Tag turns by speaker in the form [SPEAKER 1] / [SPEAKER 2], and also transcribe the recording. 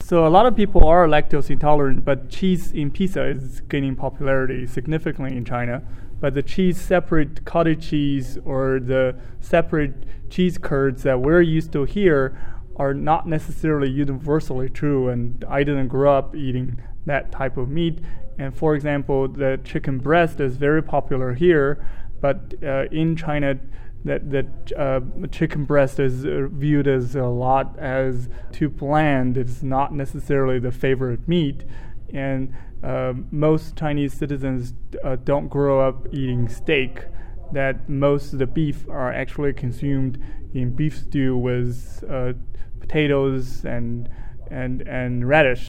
[SPEAKER 1] So a lot of people are lactose intolerant, but cheese in pizza is gaining popularity significantly in China. But the separate cottage cheese or the separate cheese curds that we're used to here are not necessarily universally true, and I didn't grow up eating that type of meat. And for example, the chicken breast is very popular here, but in China, that chicken breast is viewed as a lot as too bland. It's not necessarily the favorite meat, and most Chinese citizens don't grow up eating steak. That most of the beef are actually consumed in beef stew with potatoes and radish.